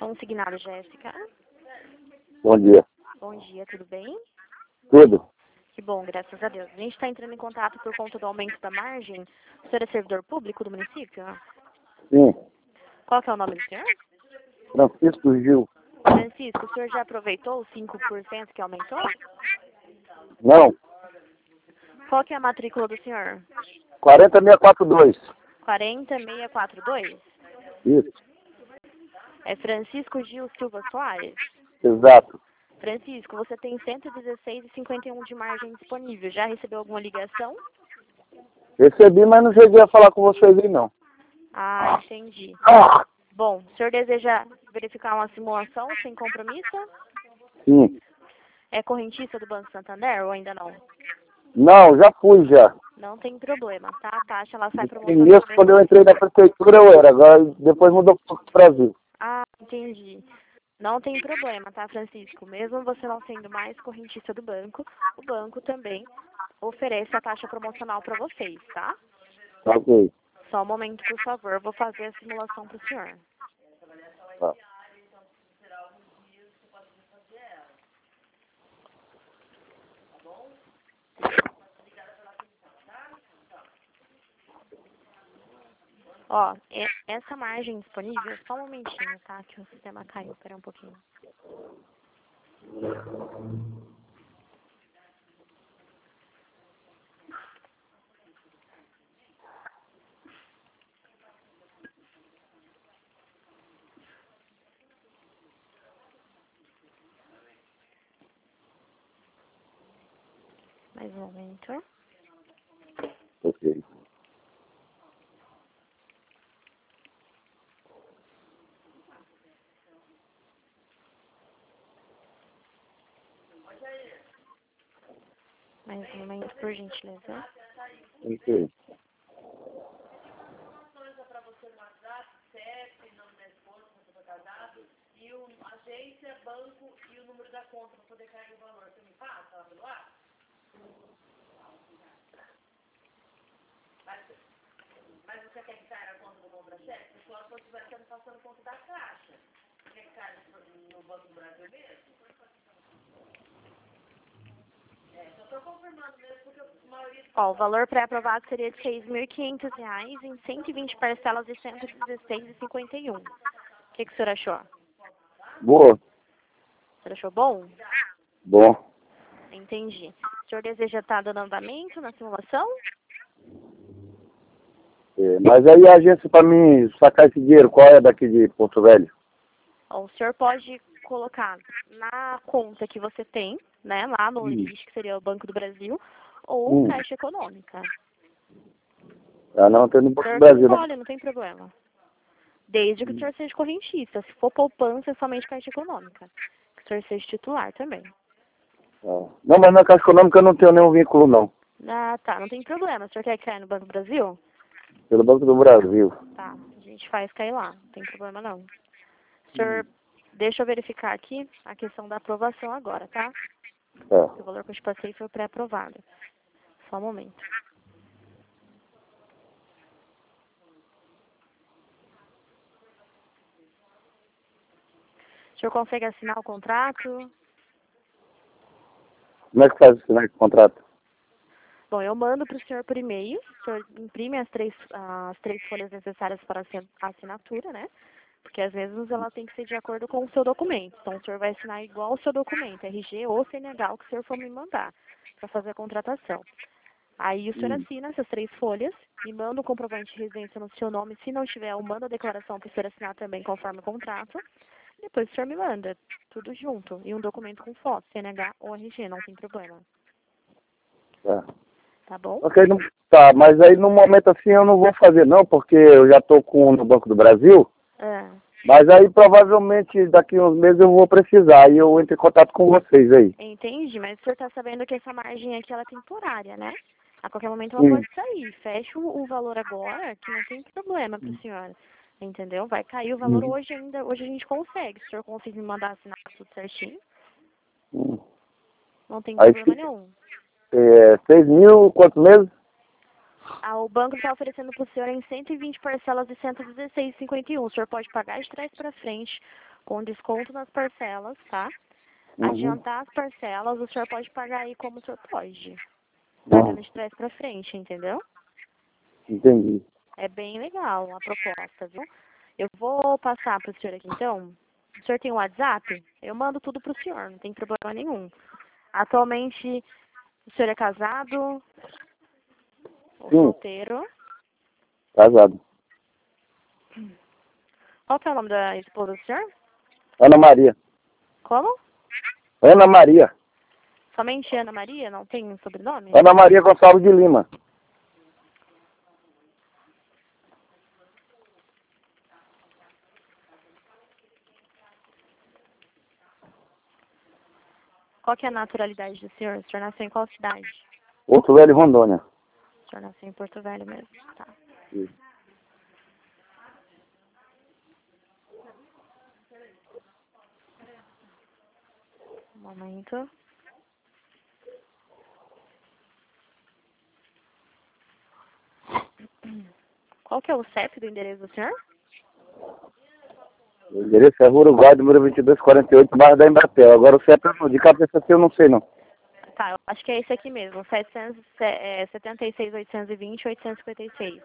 Consignado Jéssica. Bom dia. Bom dia, tudo bem? Tudo? Que bom, graças a Deus. A gente está entrando em contato por conta do aumento da margem. O senhor é servidor público do município? Sim. Qual que é o nome do senhor? Francisco Gil. Francisco, o senhor já aproveitou os 5% que aumentou? Não. Qual que é a matrícula do senhor? 40642. 40642? Isso. É Francisco Gil Silva Soares? Exato. Francisco, você tem 116,51 de margem disponível. Já recebeu alguma ligação? Recebi, mas não cheguei a falar com vocês aí, não. Ah, entendi. Bom, o senhor deseja verificar uma simulação sem compromisso? Sim. É correntista do Banco Santander ou ainda não? Não, já fui já. Não tem problema, tá? A taxa ela sai E promocional mesmo para quando eu você. entrei na prefeitura eu era, agora depois mudou para o Brasil. Ah, entendi. Não tem problema, tá, Francisco? Mesmo você não sendo mais correntista do banco, o banco também oferece a taxa promocional para vocês, tá? Ok. Só um momento, por favor. Eu vou fazer a simulação para o senhor. Tá. Ó, essa margem disponível, só um momentinho, tá? Que o sistema caiu. Espera um pouquinho. Mais um momento. Ok. Mais um momento, por gentileza. Ok. Ó, o valor pré-aprovado seria de R$ 6.500 em 120 parcelas de R$ 116,51. O que o senhor achou? Boa. O senhor achou bom? Bom. Entendi. O senhor deseja estar dando andamento na simulação? Mas aí a agência para mim sacar esse dinheiro, qual é daqui de Porto Velho? Ó, o senhor pode colocar na conta que você tem, né, lá no limite, que seria o Banco do Brasil, ou Caixa Econômica. Ah, não, tem no O Banco do senhor Brasil, né? escolhe, não tem problema. Desde que o senhor seja correntista. Se for poupança, é somente Caixa Econômica. Que o senhor seja titular também. Ah. Não, mas na Caixa Econômica eu não tenho nenhum vínculo, não. Ah, tá, não tem problema. O senhor quer cair no Banco do Brasil? Pelo Banco do Brasil. Tá, a gente faz cair lá. Não tem problema, não. O senhor, deixa eu verificar aqui a questão da aprovação agora, tá? Tá. O valor que eu te passei foi pré-aprovado. Só um momento. O senhor consegue assinar o contrato? Como é que faz assinar esse contrato? Bom, eu mando para o senhor por e-mail. O senhor imprime as três folhas necessárias para a assinatura, né? Porque às vezes ela tem que ser de acordo com o seu documento. Então o senhor vai assinar igual o seu documento, RG ou CNH, o que o senhor for me mandar para fazer a contratação. Aí o senhor assina essas 3 folhas, me manda o comprovante de residência no seu nome. Se não tiver, eu mando a declaração para o senhor assinar também conforme o contrato. Depois o senhor me manda tudo junto. E um documento com foto, CNH ou RG, não tem problema. Tá. Tá bom? Ok, não, tá, mas aí no momento assim eu não vou fazer não, porque eu já estou no Banco do Brasil, mas aí provavelmente daqui uns meses eu vou precisar, aí eu entro em contato com vocês aí. Entendi, mas o senhor está sabendo que essa margem aqui ela é temporária, né? A qualquer momento ela pode sair. Fecha o valor agora, que não tem problema para a senhora. Entendeu? Vai cair o valor hoje ainda. Hoje a gente consegue. Se o senhor conseguir me mandar assinar tudo certinho, não tem Aí problema nenhum. 6 mil, quantos meses? O banco está oferecendo para o senhor em 120 parcelas de R$ 116,51. O senhor pode pagar de trás para frente com desconto nas parcelas, tá? Uhum. Adiantar as parcelas, o senhor pode pagar aí como o senhor pode. Pagando de trás pra frente, entendeu? Entendi. É bem legal a proposta, viu? Eu vou passar pro senhor aqui, então. O senhor tem um WhatsApp? Eu mando tudo pro senhor, não tem problema nenhum. Atualmente, o senhor é casado? Ou Sim. solteiro? Casado. Qual que é o nome da esposa do senhor? Ana Maria. Como? Ana Maria. Somente Ana Maria? Não tem um sobrenome? Ana Maria Gonçalves de Lima. Qual que é a naturalidade do senhor? O senhor nasceu em qual cidade? Porto Velho, Rondônia. O senhor nasceu em Porto Velho mesmo, tá. Sim. Um momento. Qual que é o CEP do endereço do senhor? O endereço é Rua Uruguai, número 2248, bairro da Embratel. Agora o CEP, de cabeça assim eu não sei não. Tá, eu acho que é esse aqui mesmo, 776.820.856.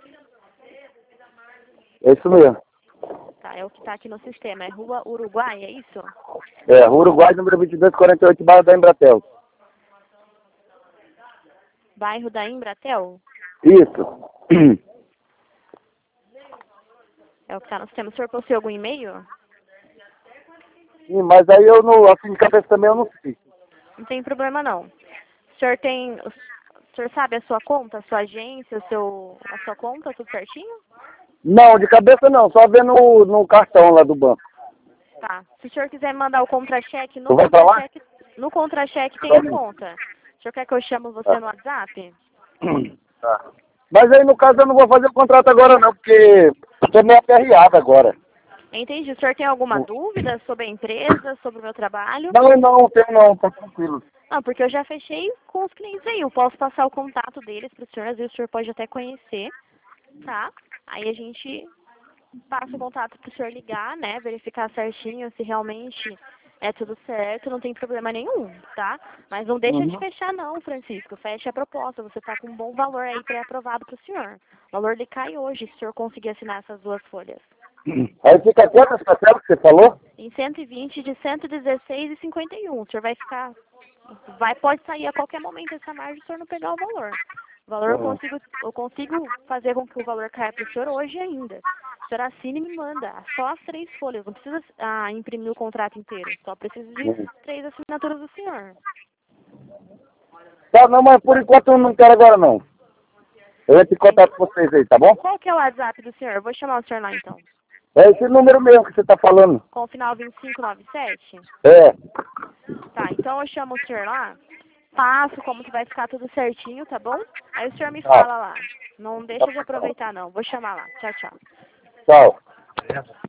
É isso mesmo. Tá, é o que tá aqui no sistema. É Rua Uruguai, é isso? É, Rua Uruguai, número 2248, bairro da Embratel. Bairro da Embratel? Isso. É o que tá no sistema. O senhor possui algum e-mail? Sim, mas aí eu não, assim de cabeça também eu não sei. Não tem problema não. O senhor tem... O senhor sabe a sua conta, a sua agência, a sua conta, tudo certinho? Não, de cabeça não, só ver no cartão lá do banco. Tá. Se o senhor quiser mandar o contra-cheque, Tu vai pra lá? no contra-cheque tem a conta. O senhor quer que eu chame você no WhatsApp? Tá. Mas aí no caso eu não vou fazer o contrato agora não, porque eu tô meio aperreado agora. Entendi. O senhor tem alguma dúvida sobre a empresa, sobre o meu trabalho? Não, tenho não, tá tranquilo. Não, porque eu já fechei com os clientes aí. Eu posso passar o contato deles para o senhor, às vezes o senhor pode até conhecer, tá? Aí a gente passa o contato para o senhor ligar, né? Verificar certinho se realmente é tudo certo, não tem problema nenhum, tá? Mas não deixa de fechar não, Francisco. Fecha a proposta. Você tá com um bom valor aí pré-aprovado para o senhor. O valor lhe cai hoje, se o senhor conseguir assinar essas duas folhas. Aí fica quantas parcelas que você falou? Em 120 de 116,51. O senhor vai ficar... pode sair a qualquer momento essa margem se o senhor não pegar o valor. O valor eu consigo fazer com que o valor caia para o senhor hoje ainda. O senhor assina e me manda. Só as 3 folhas. Não precisa imprimir o contrato inteiro. Só preciso de 3 assinaturas do senhor. Tá, não, mas por enquanto eu não quero agora não. Eu entro em contato com vocês aí, tá bom? Qual que é o WhatsApp do senhor? Eu vou chamar o senhor lá então. É esse número mesmo que você tá falando. Com o final 2597? É. Tá, então eu chamo o senhor lá. Passo como que vai ficar tudo certinho, tá bom? Aí o senhor me fala lá. Não deixa de aproveitar não. Vou chamar lá. Tchau, tchau. Tchau.